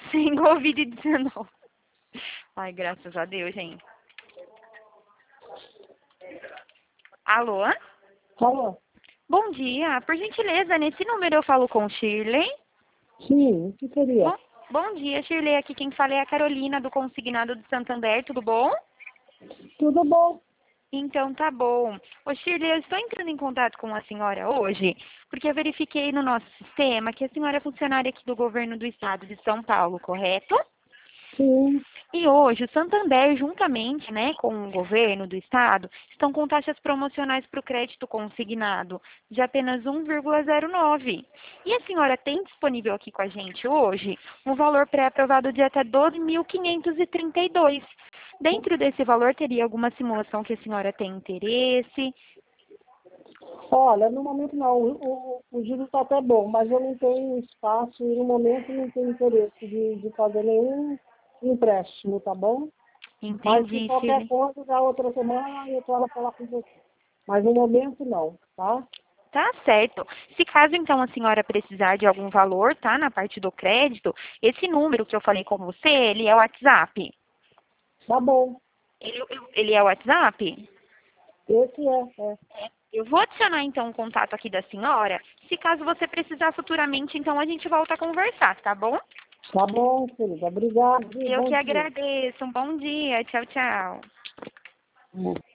sem Covid-19. Ai, graças a Deus, gente. Alô? Alô? Bom dia. Por gentileza, nesse número eu falo com Shirley? Sim, o que seria? Bom dia, Shirley. Aqui quem fala é a Carolina, do Consignado de Santander. Tudo bom? Tudo bom? Então tá bom. Ô Shirley, eu estou entrando em contato com a senhora hoje, porque eu verifiquei no nosso sistema que a senhora é funcionária aqui do governo do estado de São Paulo, correto? Sim. E hoje o Santander, juntamente, né, com o governo do estado, estão com taxas promocionais para o crédito consignado de apenas 1,09. E a senhora tem disponível aqui com a gente hoje um valor pré-aprovado de até 12.532. Dentro desse valor, teria alguma simulação que a senhora tem interesse? Olha, no momento não, o juro está até bom, mas eu não tenho espaço e no momento não tenho interesse de fazer nenhum empréstimo, tá bom? Mas se Entendi, qualquer Shirley. coisa, da outra semana eu quero falar com você. Mas no momento não, tá? Tá certo. Se caso então a senhora precisar de algum valor, tá, na parte do crédito, esse número que eu falei com você, ele é o WhatsApp. Tá bom. Ele é o WhatsApp? Esse é. Eu vou adicionar então o contato aqui da senhora. Se caso você precisar futuramente, então a gente volta a conversar, tá bom? Tá bom, querida. Obrigado e Eu bom que dia. agradeço. Um bom dia. Tchau, tchau.